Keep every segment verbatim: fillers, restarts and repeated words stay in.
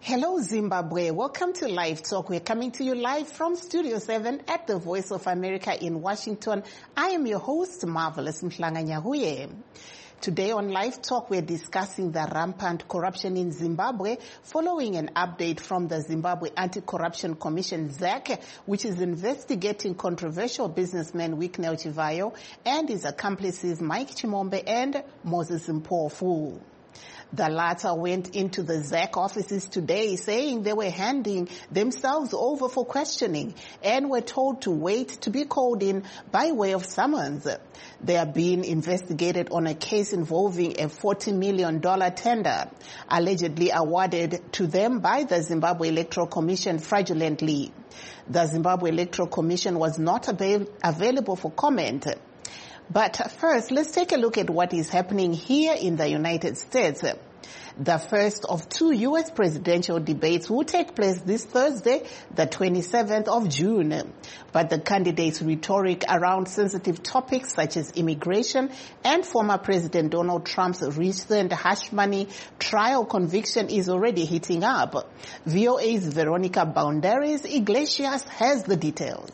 Hello, Zimbabwe. Welcome to Live Talk. We're coming to you live from Studio seven at the Voice of America in Washington. I am your host, Marvelous Mhlanga-Nyahuye. Today on Live Talk, we're discussing the rampant corruption in Zimbabwe following an update from the Zimbabwe Anti-Corruption Commission, Z A C, which is investigating controversial businessman Wicknell Chivayo and his accomplices Mike Chimombe and Moses Mpofu. The latter went into the Z A C offices today saying they were handing themselves over for questioning and were told to wait to be called in by way of summons. They are being investigated on a case involving a forty million dollars tender allegedly awarded to them by the Zimbabwe Electoral Commission fraudulently. The Zimbabwe Electoral Commission was not avail- available for comment. But first, let's take a look at what is happening here in the United States. The first of two U S presidential debates will take place this Thursday, the twenty-seventh of June. But the candidates' rhetoric around sensitive topics such as immigration and former President Donald Trump's recent hush money trial conviction is already heating up. V O A's Veronica Boundaries Iglesias has the details.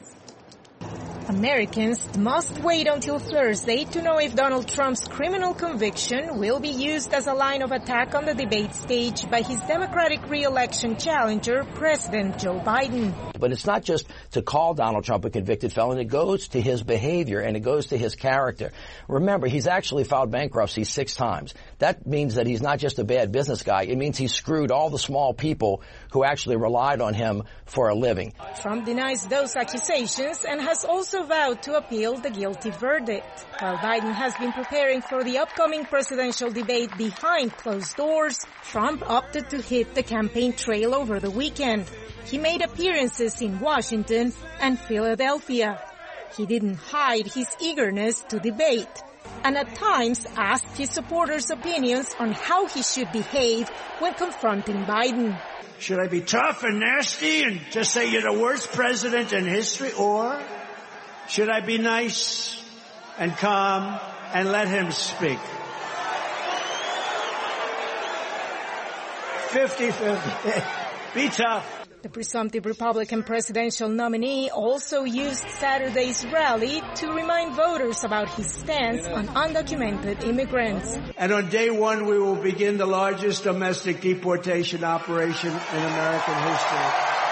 Americans must wait until Thursday to know if Donald Trump's criminal conviction will be used as a line of attack on the debate stage by his Democratic re-election challenger, President Joe Biden. But it's not just to call Donald Trump a convicted felon. It goes to his behavior and it goes to his character. Remember, he's actually filed bankruptcy six times. That means that he's not just a bad business guy. It means he screwed all the small people who actually relied on him for a living. Trump denies those accusations and has also vowed to appeal the guilty verdict. While Biden has been preparing for the upcoming presidential debate behind closed doors, Trump opted to hit the campaign trail over the weekend. He made appearances in Washington and Philadelphia. He didn't hide his eagerness to debate, and at times asked his supporters' opinions on how he should behave when confronting Biden. Should I be tough and nasty and just say you're the worst president in history, or should I be nice and calm and let him speak? fifty-fifty. Be tough. The presumptive Republican presidential nominee also used Saturday's rally to remind voters about his stance on undocumented immigrants. And on day one, we will begin the largest domestic deportation operation in American history.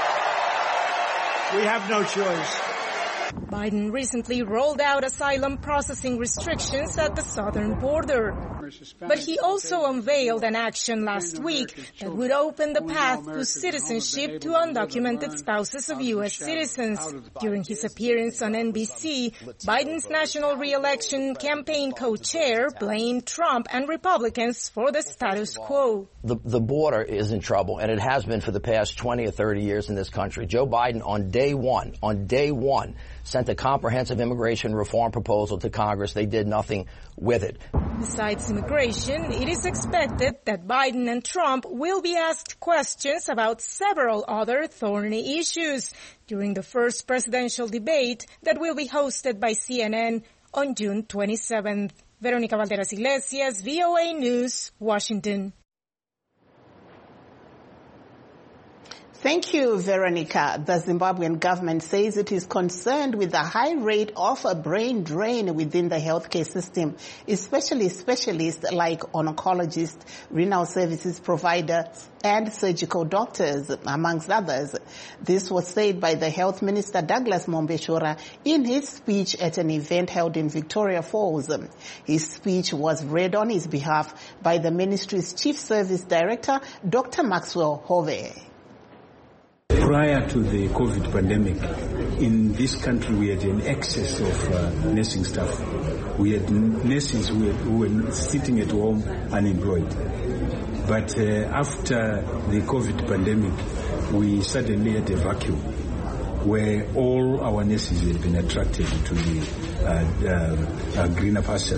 We have no choice. Biden recently rolled out asylum processing restrictions at the southern border. But he also unveiled an action last week that would open the path to citizenship to undocumented spouses of U S citizens. During his appearance on N B C, Biden's national re-election campaign co-chair blamed Trump and Republicans for the status quo. The, the border is in trouble, and it has been for the past twenty or thirty years in this country. Joe Biden, on day one, on day one, sent a comprehensive immigration reform proposal to Congress. They did nothing with it. Besides immigration, it is expected that Biden and Trump will be asked questions about several other thorny issues during the first presidential debate that will be hosted by C N N on June twenty-seventh. Veronica Valderas Iglesias, V O A News, Washington. Thank you, Veronica. The Zimbabwean government says it is concerned with the high rate of a brain drain within the healthcare system, especially specialists like oncologists, renal services providers, and surgical doctors, amongst others. This was said by the Health Minister Douglas Mombeshora in his speech at an event held in Victoria Falls. His speech was read on his behalf by the ministry's Chief Service Director, Doctor Maxwell Hove. Prior to the COVID pandemic, in this country we had an excess of uh, nursing staff. We had nurses who were, who were sitting at home unemployed. But uh, after the COVID pandemic, we suddenly had a vacuum where all our nurses had been attracted to the uh, uh, uh, greener pastures.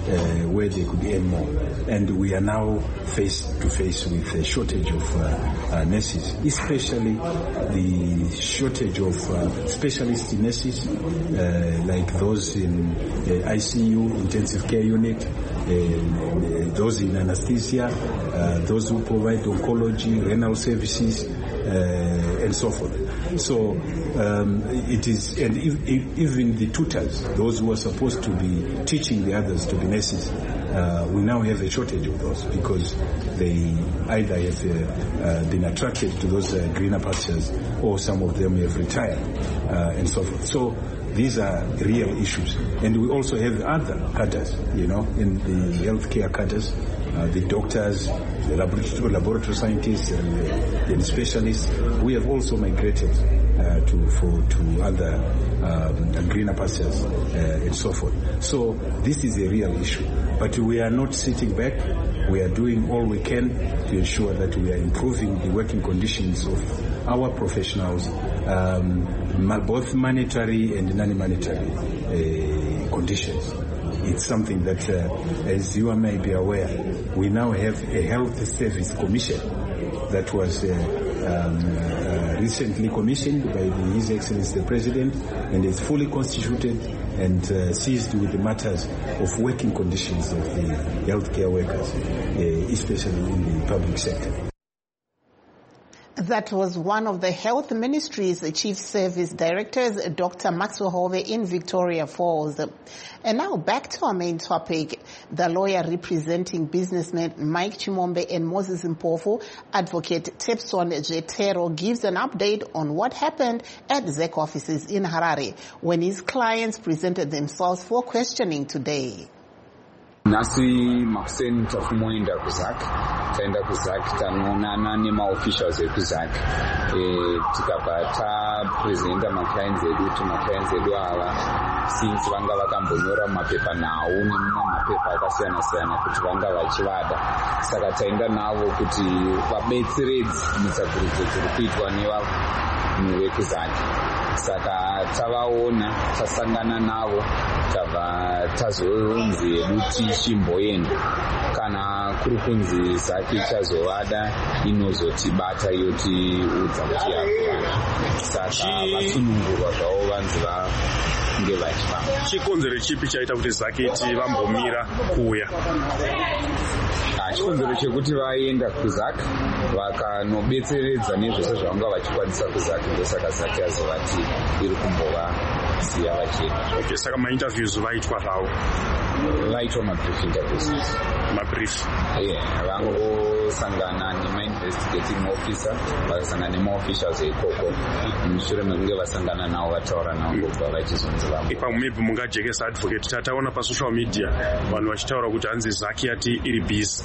uh, where they could earn more. And we are now face to face with a shortage of uh, uh, nurses, especially the shortage of uh, specialist nurses, uh, like those in uh, I C U, intensive care unit, uh, those in anesthesia, uh, those who provide oncology, renal services, uh, and so forth. So um, it is, and if, if, even the tutors, those who are supposed to be teaching the others to be nurses, uh, we now have a shortage of those because they either have uh, uh, been attracted to those uh, greener pastures, or some of them have retired, uh, and so forth. So these are real issues. And we also have other cadres, you know, in the healthcare cadres, uh, the doctors, the laboratory, laboratory scientists, and the, the specialists. We have also migrated uh, to for to other um, greener pastures uh, and so forth. So this is a real issue. But we are not sitting back. We are doing all we can to ensure that we are improving the working conditions of our professionals, um, both monetary and non-monetary uh, conditions. It's something that, uh, as you may be aware, we now have a health service commission that was uh, um, uh, recently commissioned by the, His Excellency the President, and is fully constituted and uh, seized with the matters of working conditions of the healthcare workers, uh, especially in the public sector. That was one of the Health Ministry's Chief Service Directors, Doctor Maxwell Hove in Victoria Falls. And now back to our main topic. The lawyer representing businessmen Mike Chimombe and Moses Mpofu, Advocate Tepson Jetero, gives an update on what happened at Z E C offices in Harare when his clients presented themselves for questioning today. Nasi makuseni tafumoenda kuzak taenda kuzak tanoonana nemaofficials ekuzak e, tikabva tapresenta maclients edu kuti maclients edu ava since vanga vakambonyora mumapepa nhau nemamwe mapepa akasiyana siyana kuti vanga vachivada, saka taenda navo kuti vabetseredze mutsakurudzo dziri kuitwa nevanhu vekuzaki. Saka tavaona, tasangana navo, tabva tazonzi edu tichimboenda kana kuri kunzi zaki chazovada inozotibata yotiudza kuti yakuvana. Saka vasunungurwa zvavo vanzi vange vachifamba. Chikonzero chipi chaita kuti zaketi vambomira kuuya? Chikonzero chekuti vaenda kuzaki vakanobetseredza nezvose zvavanga vachikwanisa kuzaki, ndosaka zaki yazovati iri kumbovasiya vachienda. Okay, saka mainterviews vaitwa zvavo? Vaitwa mabrief interviews. Mabrief? Yeah, vangosangana nema-investigating officer, vakasangana nema-officials ekoko. Mushure mekunge vasangana navo vataura navo ndobva vachizonzi vamwe. Ipa maybe mungajekesa advocate, tataona pasocial media vanhu vachitaura kuti hanzi zaki yati iri busy.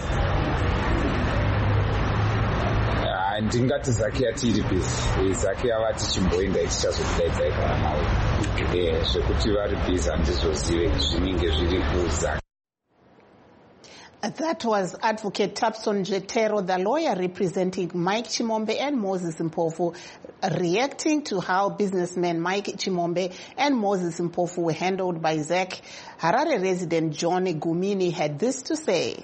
Ndingati zaki yati iri busy. Zaki yava tichimboenda ichichazokudaidza kana nawo. Eh, zvekuti vari busy handizozive zvinenge zviri kuzaki. That was Advocate Tepson Jetero, the lawyer representing Mike Chimombe and Moses Mpofu, reacting to how businessmen Mike Chimombe and Moses Mpofu were handled by Z E C. Harare resident John Gumini had this to say.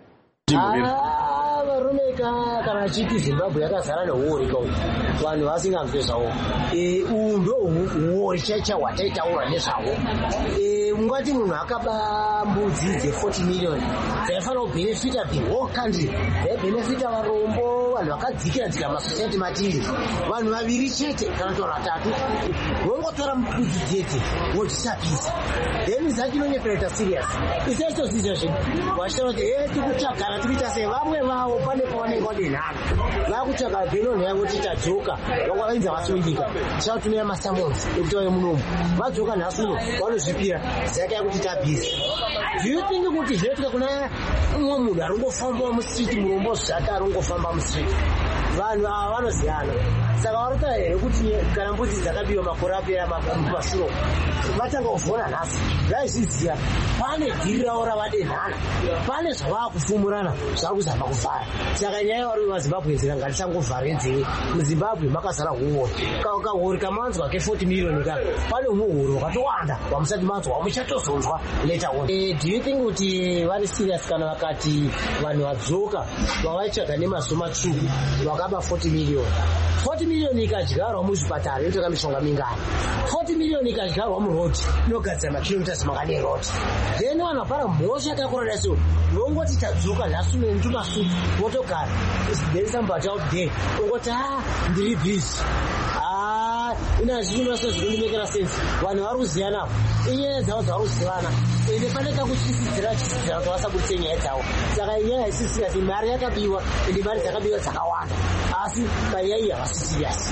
Kana chiti Zimbabwe yakazara neuori kwa vanhu vasingamve zvavo. Uyu ndo uori chacha wataitaura nezvavo. Ungati munhu akaba mbudzi dze-forty million dzaifanira kubhenefita the whole country, dzaibhenefita varombo, vanhu vakadzikira dzika masociety matiri, vanhu vaviri chete kana kuti vanhu vatatu. Wongotora mbudzi dzete wodzisapisa, then zaki inonyepereta serious. Isaitozizva zvedu vachitaura kuti e tikutsvagana tikuita sei, vamwe vavo pane pavanenge vadenhana vakutsvaga bhenoni yavo kuti tadzoka, vangavainza vasungika tichatumira masamons ekuti vauye munomu, vadzoka nhasi uno vanozvipira zaka yakuti tabhizi. Do you think kuti zvinoitika kuna umwe munhu arongofamba mustreet, murombo zvake arongofamba mustreet? vanhu ava vanoziyana saka varota here kuti kana mbudzi dzakabiwa makore apera mapasuro vatanga kuvhona nhasi vaizviziva pane dhiri ravo ravadenhana pane zvavaa kufumurana zvava kuzama kuvhara saka nyaya yavari vazimbabwe zika ngatichangovhare nzeve muzimbabwe makazara huori kahuri kamanzwa ke40 miriyoni ka pane muhuri wakatowanda wamusati manzwa wamuchatozonzwa later on. Do you think kuti vari serious kana vakati vanhu vadzoka vavaitsvaga nemaziso matsvuku vakaba forty miliyoni forty miliyoni ikadyarwa muzvipatara inotoka mishonga mingani forty miliyoni ikadyarwa murodi inogadzira makilomitas mangani erodi then vanhu vapara mhosva yakakorada so vongoti tadzoka nhasi nentumasutu votogara there is somebody out there ongoti ah ndiri busy ah ina zvinhu zvinoindimekera sense vanhu vari kuziyanapo inyaya dzavo dzavari kuzivana ende pane kakuchisidzira chisidzira kuti vasabudise nyaya dzavo saka inyaya isisiriyasi mari yakabiwa ende mari dzakabiwa dzakawanda asi panyaya havasi siriyasi.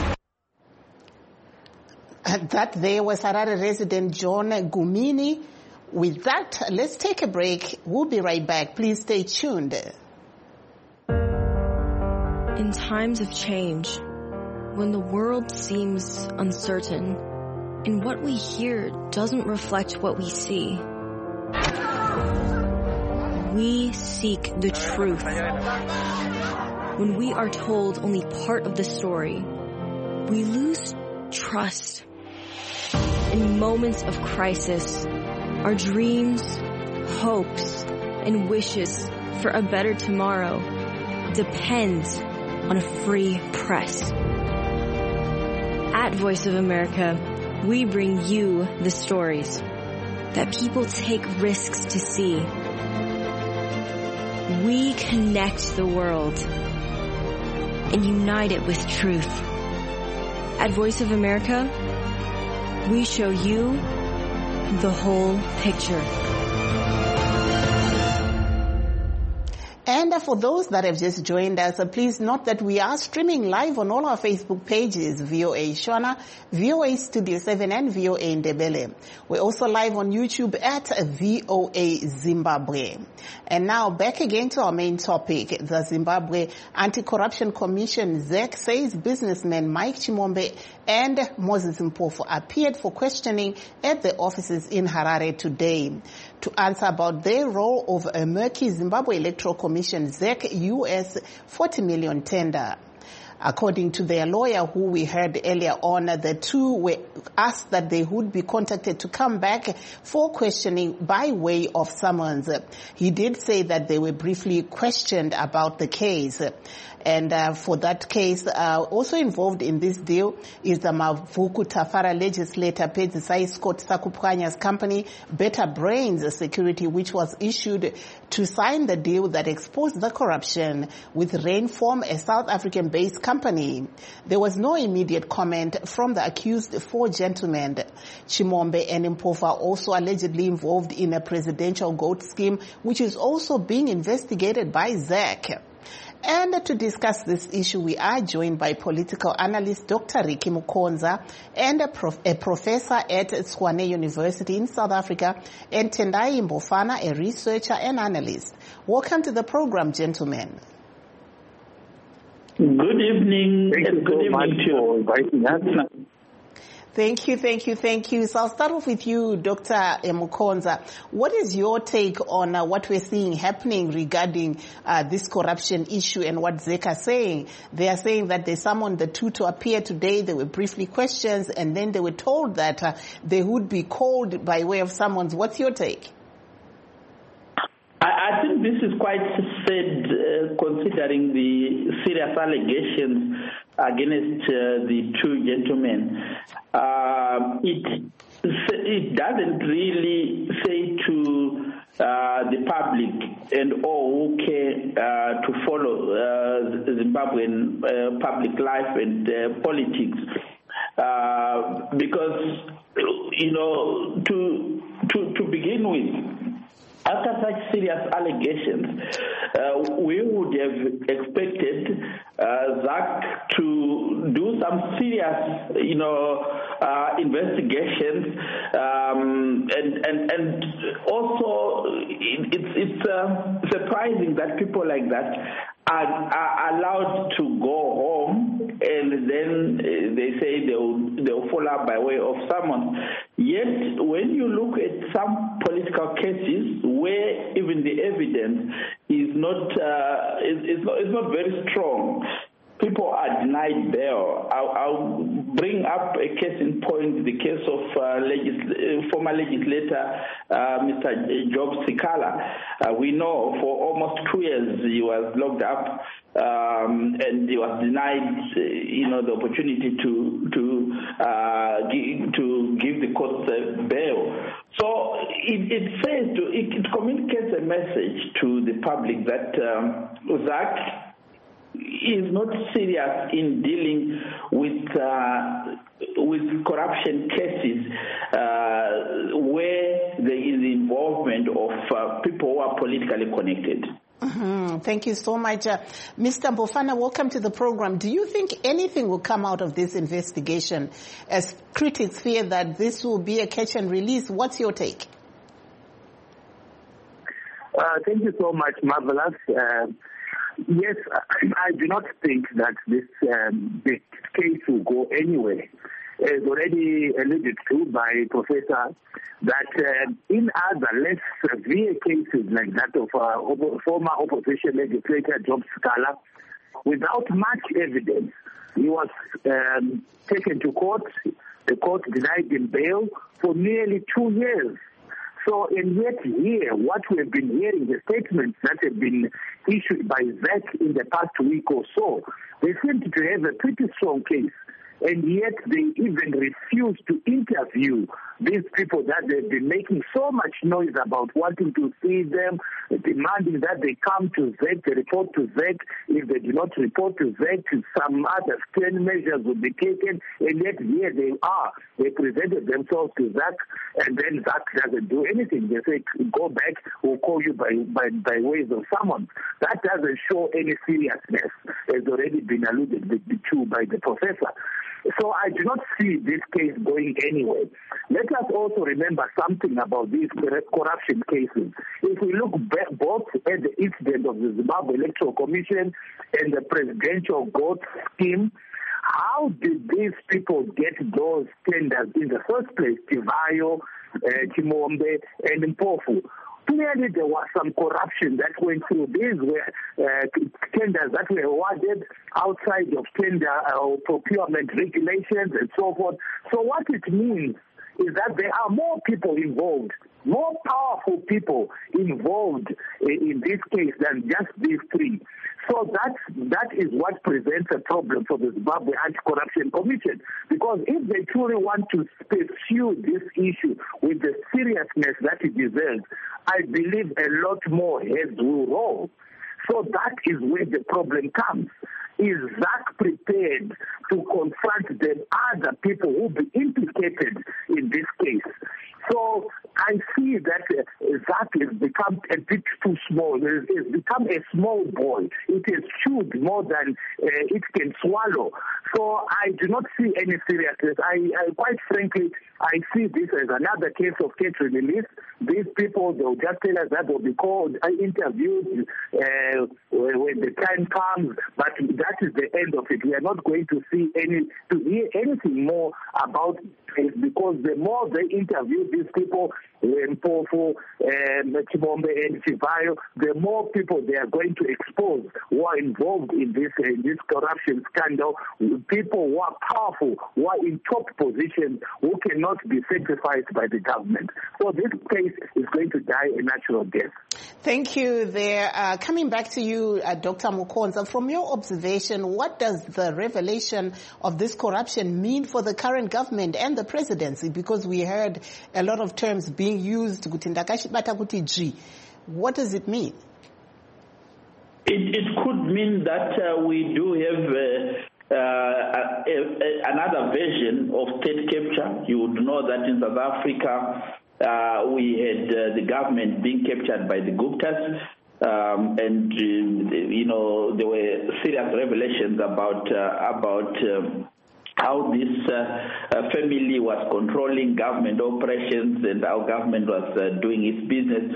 That there was Harare resident John Gumini. With that, let's take a break. We'll be right back. Please stay tuned. In times of change, when the world seems uncertain and what we hear doesn't reflect what we see, we seek the truth. When we are told only part of the story, we lose trust. In moments of crisis, our dreams, hopes, and wishes for a better tomorrow depend on a free press. At Voice of America, we bring you the stories that people take risks to see. We connect the world and unite it with truth. At Voice of America, we show you the whole picture. And for those that have just joined us, please note that we are streaming live on all our Facebook pages, V O A Shona, V O A Studio seven, and V O A Ndebele. We're also live on YouTube at V O A Zimbabwe. And now back again to our main topic. The Zimbabwe Anti-Corruption Commission, Z E C, says businessmen Mike Chimombe and Moses Mpofu appeared for questioning at the offices in Harare today to answer about their role of a murky Zimbabwe Electoral Commission Z E C U S forty million tender. According to their lawyer, who we heard earlier on, the two were asked that they would be contacted to come back for questioning by way of summons. He did say that they were briefly questioned about the case. And uh, for that case, uh, also involved in this deal is the Mavuku Tafara legislator Pedzisai Scott Sakupwanya's company, Better Brains Security, which was issued to sign the deal that exposed the corruption with Rainform, a South African-based company. There was no immediate comment from the accused four gentlemen. Chimombe and Mpofu are also allegedly involved in a presidential goat scheme, which is also being investigated by Z E C. And to discuss this issue, we are joined by political analyst Doctor Ricky Mukonza and a, prof a professor at Tshwane University in South Africa, and Tendai Mbofana, a researcher and analyst. Welcome to the program, gentlemen. Good evening. Thank you good so evening much to you. for inviting us. Thank you, thank you, thank you. So I'll start off with you, Doctor Mukonza. What is your take on uh, what we're seeing happening regarding uh, this corruption issue and what Z E C are saying? They are saying that they summoned the two to appear today. They were briefly questioned, and then they were told that uh, they would be called by way of summons. What's your take? I, I think this is quite sad, uh, considering the serious allegations against uh, the two gentlemen. Uh, it it doesn't really say to uh, the public and all who care uh, to follow uh, Zimbabwean uh, public life and uh, politics, uh, because you know to to to begin with, after such serious allegations, uh, we would have expected uh, Z A C to do some serious, you know, uh, investigations, um, and and and also it, it's it's uh, surprising that people like that are, are allowed to go home, and then they say they'll, they'll follow up by way of summons. Yet, when you look at some political cases where even the evidence is not, uh, is, is not, is not very strong, people are denied bail. I'll, I'll bring up a case in point, the case of uh, legis- former legislator uh, Mister Job Sikala. Uh, we know for almost two years he was locked up um, and he was denied, uh, you know, the opportunity to to uh, give, to give the court uh, bail. So it, it says to, it, it communicates a message to the public that um, ZAC is not serious in dealing with uh, with corruption cases uh, where there is involvement of uh, people who are politically connected. Mm-hmm. Thank you so much. Uh, Mister Mbofana, welcome to the program. Do you think anything will come out of this investigation, as critics fear that this will be a catch and release? What's your take? Uh, thank you so much, Marvelous. Uh, Yes, I do not think that this um, this case will go anywhere. As already alluded to by Professor, that uh, in other less severe cases like that of uh, op- former opposition legislator Job Sikala, without much evidence, he was um, taken to court. The court denied him bail for nearly two years. So, and yet here, what we have been hearing, the statements that have been issued by ZAC in the past week or so, they seem to have a pretty strong case. And yet they even refuse to interview these people that they've been making so much noise about, wanting to see them, demanding that they come to ZAC, they report to ZAC. If they do not report to ZAC, some other stern measures will be taken. And yet here they are. They presented themselves to ZAC, and then ZAC doesn't do anything. They say, go back, we'll call you by, by, by ways of summons. That doesn't show any seriousness, as already been alluded to by the professor. So I do not see this case going anywhere. Let us also remember something about these corruption cases. If we look back both at the incident of the Zimbabwe Electoral Commission and the presidential GOAT scheme, how did these people get those tenders in the first place? Tivayo, uh, Chimombe, and Mpofu. Clearly, there was some corruption that went through. These were uh, tenders that were awarded outside of tender or procurement regulations and so forth. So what it means is that there are more people involved, more powerful people involved in this case than just these three. So that, that is what presents a problem for the Zimbabwe Anti-Corruption Commission. Because if they truly want to pursue this issue with the seriousness that it deserves, I believe a lot more heads will roll. So that is where the problem comes. Is ZAC prepared to confront the other people who will be implicated in this case? So I see that uh, ZAC has become a bit too small. It has become a small boy. It has chewed more than uh, it can swallow. So I do not see any seriousness. I, I quite frankly, I see this as another case of catch and release. These people, they'll just tell us that they'll be called, uh, interviewed uh, when the time comes, but that is the end of it. We are not going to see any, to hear anything more about it, because the more they interview these people, Mpofu, um, Chimombe, and Tivayo, the more people they are going to expose who are involved in this uh, in this corruption scandal. People who are powerful, who are in top positions, who cannot be sacrificed by the government. So this case is going to die a natural death. Thank you. There, uh, coming back to you, uh, Doctor Mukonza, from your observation, what does the revelation of this corruption mean for the current government and the presidency? Because we heard a lot of terms being used. What does it mean? It, it could mean that uh, we do have uh, uh, a, a, another version of state capture. You would know that in South Africa, uh, we had uh, the government being captured by the Guptas. Um, and, uh, you know, there were serious revelations about, uh, about um, how this uh, uh, family was controlling government operations and how government was uh, doing its business.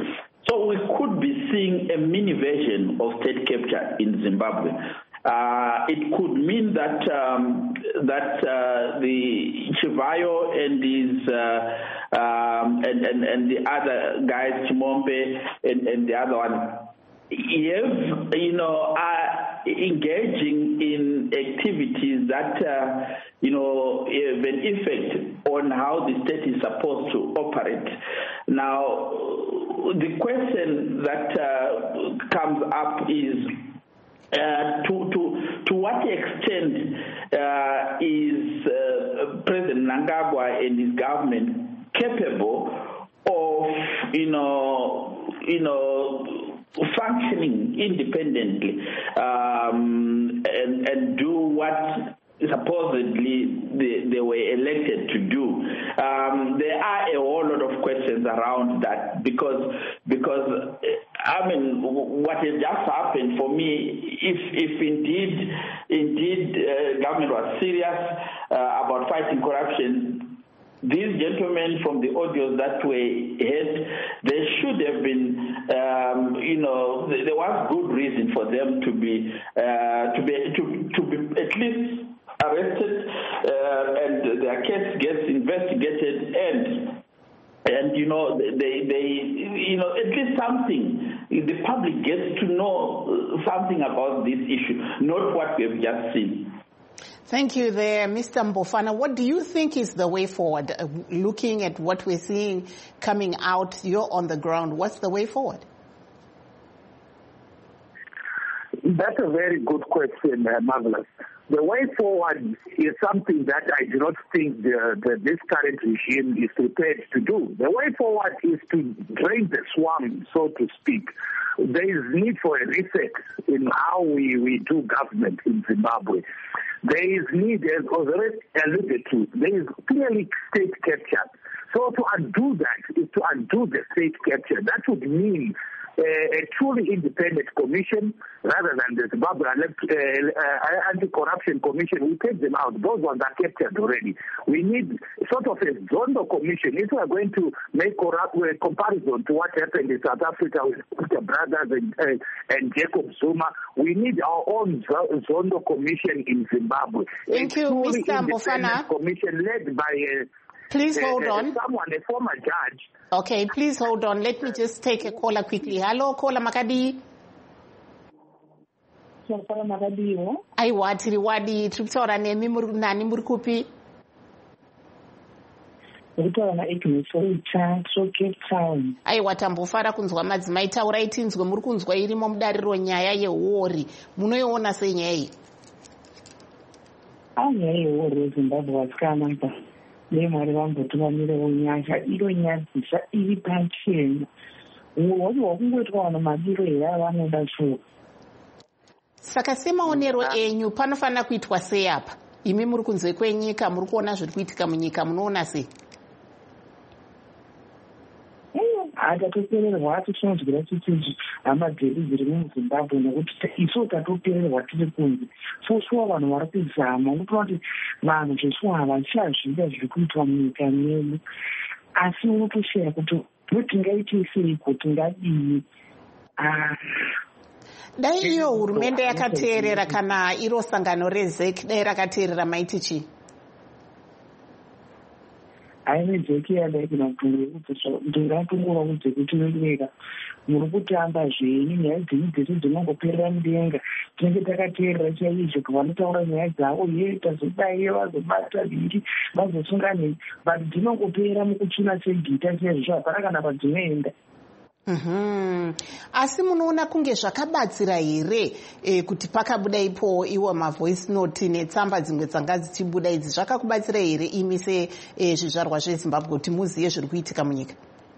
so we could be seeing a mini version of state capture in Zimbabwe. Uh, it could mean that um, that uh, the Chivayo and his uh, um, and, and and the other guys, Chimombe and, and the other one, have, you know, are engaging in activities that uh, you know have an effect on how the state is supposed to operate. Now, the question that uh, comes up is. Uh, to to to what extent uh, is uh, President Mnangagwa and his government capable of you know you know functioning independently um, and and do what supposedly they, they were elected to do? Um, there are a whole lot of questions around that because because. I mean, what has just happened for me, if if indeed, indeed, uh, government was serious uh, about fighting corruption, these gentlemen from the audios that were heard, there should have been, um, you know, there was good reason for them to be uh, to be to to be at least arrested uh, and their case gets investigated and. And, you know, they, they, you know, at least something, the public gets to know something about this issue, not what we have just seen. Thank you there, Mister Mbofana. What do you think is the way forward? Uh, looking at what we're seeing coming out, you're on the ground. What's the way forward? That's a very good question, uh, Marvelous. The way forward is something that I do not think the, the, this current regime is prepared to do. The way forward is to drain the swamp, so to speak. There is need for a reset in how we, we do government in Zimbabwe. There is need, as already alluded to, there is clearly state capture. So to undo that is to undo the state capture. That would mean Uh, a truly independent commission rather than the Zimbabwe uh, uh, Anti-Corruption Commission. We take them out. Those ones are captured already. We need sort of a Zondo commission. If we are going to make a comparison to what happened in South Africa with the brothers and, uh, and Jacob Zuma, we need our own Zondo commission in Zimbabwe. Thank a you, truly Mister Mbofana. Commission led by a Please hold uh, on. Someone, a former judge. Okay, please hold on. Let me just take a caller quickly. Hello, caller Makadi. Aiwa, tiri wadi. Triptora nemi nani murikupi. Aiwa, tambofara kunzwa madzimai taurai tinzwe muri kunzwa irimo mudariro nyaya yehori. Munoiona sei nyaya iyi? Ah, nyaya yehori yeZimbabwe wasikanaka. Nemwari vambotumamirewo nyasha iro nyadzisa iri pachena woti wakungoitwa vana madiro here avanoda shuwa. Saka semaonero enyu panofanira kuitwa sei apa? Imi muri kunze kwenyika, muri kuona zviri kuitika munyika, munoona sei? Hatatopererwa atichinodyira tititi hama dzedu dziri muZimbabwe nekuti isu tatopererwa tiri kunze. So shuwa vanhu vari kuzama unotoona kuti vanhu zveshuwa havachazvida zviri kuitwa munyika medu. Asi unotoshaya kuti tingaite seiko, tingadii. Dai iyo hurumende yakateerera kana iro sangano rezek dai rakateerera maiti chii? haine jeki yadaikina kutungekuti ndingatungura kuti kutinondineka muri kutamba zvenyu nyaya dzenyu dzesu dzinongoperera mudenga tinenge takateerera chaizvo vanotaura nyaya dzavo ye tazodaiye vazobata viri vazosunga nei but dzinongopera mukuchuna segita chaizvo hapana kana padzinoenda. Mm-hmm. Asi munoona kunge zvakabatsira here e, kuti pakabuda ipo iwo mavoice note netsamba dzimwe dzanga dzichibuda idzi zvakakubatsira here imi se e, zvizvarwa zveZimbabwe kuti muziye zviri kuitika munyika?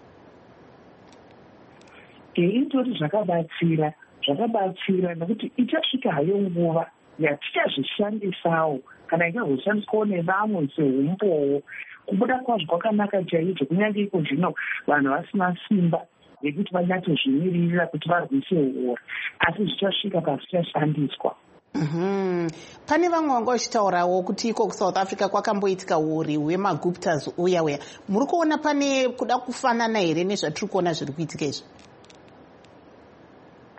Itori zvakabatsira zvakabatsira nekuti ichasvika hayo nguva yatichazvishandisawo kana ikazoshandiswawo nevamwe seumbowo kubuda kwazvo kwakanaka chaizvo kunyange iko zvino vanhu vasina simba yekuti vanyatozvimirira kuti varwise uora asi zvichasvika pazvichashandiswa. Mm-hmm. Pane vamwe vanga vachitaurawo kuti iko kuSouth Africa kwakamboitika uri hwemaguptas uya uya muri kuona pane kuda kufanana here nezvatiri kuona zviri kuitika izvi?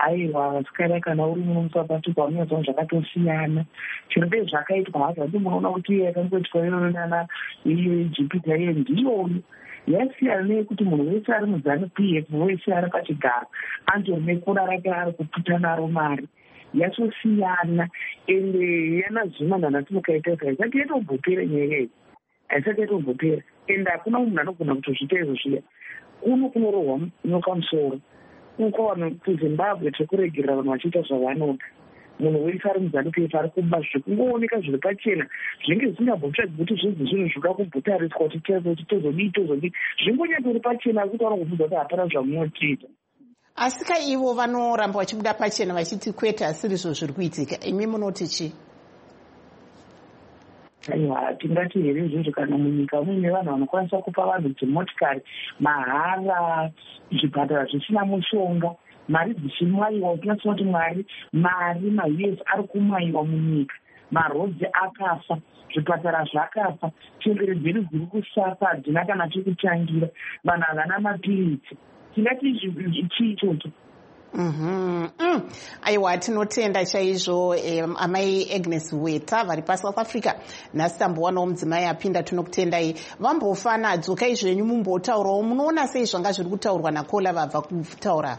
aiwa vasikana kana uri muno musapatuka unyazawo zvakatosiyana chinode zvakaitwa hacho ati munoona kuti yakangoitwa iyoyo nana iyo jupiter iye ndiyoni yasiyana neyekuti munhu wese ari muzanu p f wese ari pachigaro andori nekura rake ari kupfuta naro mari yatosiyana ende yana zvima nanhasi mukaita isati yatobvupera nyaya iyi haisati yatobvupera ende hakuna munhu anogona kutozvita izvo zviya kuno kunorohwa nyoka musoro uko vanhu kuzimbabwe tekuregerera vanhu vachiita zvavanoda munhu wese ari muzanu p f ari kuba zvekungooneka zviri pachena zvinge zvisingabvutsvadzi kuti zvinzi zvinhu zvinoda kubhutariswa kuti tezoti tozodii tozodii zvingonyatiri pachena kuti vanokubvudza kuti hapana zvamunotiita. Asi ka ivo vanoramba vachibuda pachena vachiti kwete asiri izvo zviri kuitika, imi munoti chii? aiwa tingati here izvozvo kana munyika muine vanhu vanokwanisa kupa vanhu dzimotikari mahara zvipatara zvisina mushonga mari dzichimwaiwa utinatsi kuti mwari mari ma-u s ari kumwaiwa munyika marodzi akafa zvipatara zvakafa chembere dzedu dziri kusafa hadzina kana chekutangira vanhu havana mapiritsi tingati chii ichocho. Mm-hmm. Mm. Aiwa tinotenda chaizvo eh, amai Agnes Weta vari paSouth Africa nhasi tambowanawo mudzimai apinda tinokutendai Vambofana dzokai zvenyu mumbotaurawo munoona sei zvanga zviri kutaurwa naKola vabva kutaura?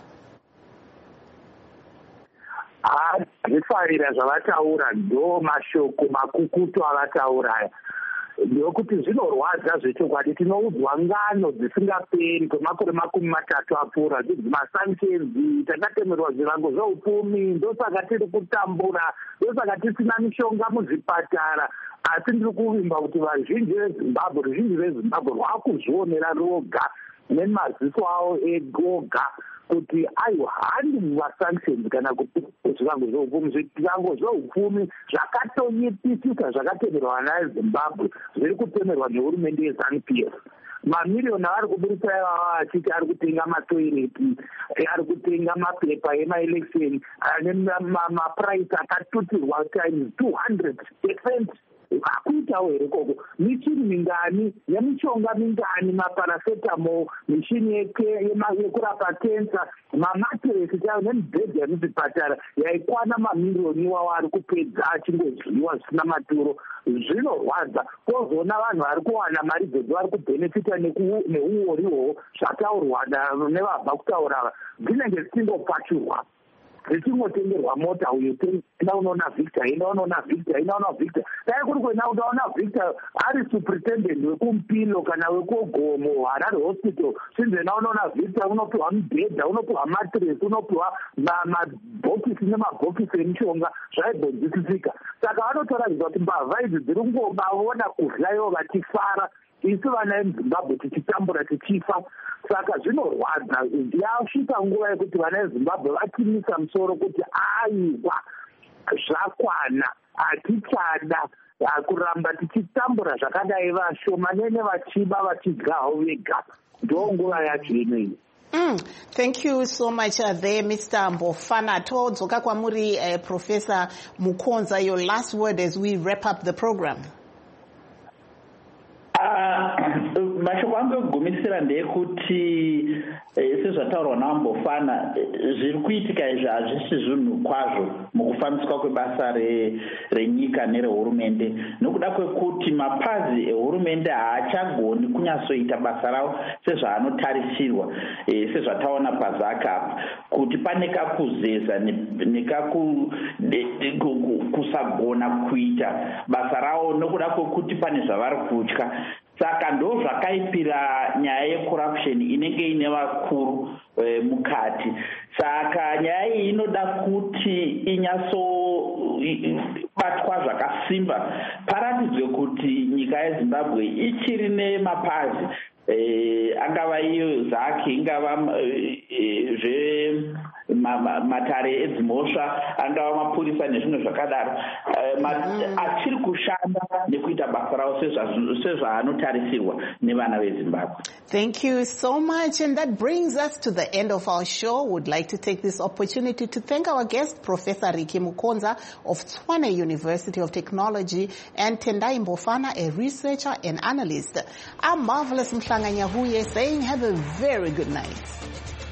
Zvifarira zvavataura ndo mashoko makukutu avataura ndokuti zvinorwadza zvechokwadi tinoudzwa ngano dzisingaperi kwemakore makumi matatu apfuura zvinzi masankenzi takatemerwa zvivango zveupfumi ndosaka tiri kutambura ndosaka tisina mishonga muzvipatara asi ndiri kuvimba kuti vazhinji vezimbabwe ruzhinji rwezimbabwe rwakuzvionera roga nemaziso avo egoga kuti aiwa handi mumasanctions kana kuti zvivango zveupfumi zvivango zveupfumi zvakatonyipisisa zvakatemerwa vana vezimbabwe zviri kutemerwa nehurumende yeZANU-P F. Mamiriyoni avari kuburisa ivava achiti ari kutenga matoireti ari kutenga mapepa emaelection ane mapuraisi akatutirwa times two hundred percent akuitawo here koko michini mingani yemishonga mingani maparasetamo mishini yekurapa kensa mamatiresi chaiwo nemibhedha yemuzvipatara yaikwana mamiriyoni iwawo ari kupedza achingodyiwa zvisina maturo zvinorwadza kozona vanhu vari kuwana mari dzedu vari kubhenefita neuoriwo zvataurwa nevabva kutaura dzinenge dzichingopachurwa zichingotengerwa mota uyo ina unoona Victor ina unoona Victor ina unoona Victor dai kuri kuenda unoona Victor ari superintendent wekumpilo kana wekugomo Harare hospital sinze ina unoona Victor unopiwa mibhedha unopiwa matress unopiwa mabhokisi nemabhokisi emishonga zvaibhodzisisika saka vanotoratidza kuti mbavha idzi dziri kungobaona kudya ivo vachifara isu vana vezimbabwe tichitambura tichifa saka zvinorwadza yasvika nguva yekuti vana vezimbabwe vatimisa musoro kuti aiwa zvakwana hatichada kuramba tichitambura zvakadai vashomanene vachiba vachidyawo vega ndo nguva yacho inoyi. Mm, thank you so much uh, there, Mister Mbofana. Todzoka kwamuri uh, Professor Mukonza, your last word as we wrap up the program. mashoko angu ekugumisira ndeyekuti sezvataurwa naMbofana zviri kuitika izvi hazvisi zvinhu kwazvo mukufambiswa kwebasa renyika nerehurumende nokuda kwekuti mapazi ehurumende haachagoni kunyatsoita basa ravo sezvaanotarisirwa sezvataona pazaka kuti pane kakuzeza nekakusagona kuita basa ravo nokuda kwekuti pane zvavari kutya. Saka ndo zvakaipira nyaya yecorruption inenge ine vakuru e, mukati. Saka nyaya iyi inoda kuti inyatso batwa zvakasimba paratidzwe kuti nyika yeZimbabwe ichiri nemapazi e, angava iyo zake ingava e, zve ma, ma, matare edzimhosva angava mapurisa nezvimwe zvakadaro e, achiri kushanda nekuita basa ravo sezvaanotarisirwa nevana veZimbabwe. Thank you so much, and that brings us to the end of our show. Would like to take this opportunity to thank our guest, Professor Ricky Mukonza of Tshwane University of Technology, and Tendai Mbofana, a researcher and analyst. I'm Marvelous Mhlanga Nyahuye saying have a very good night.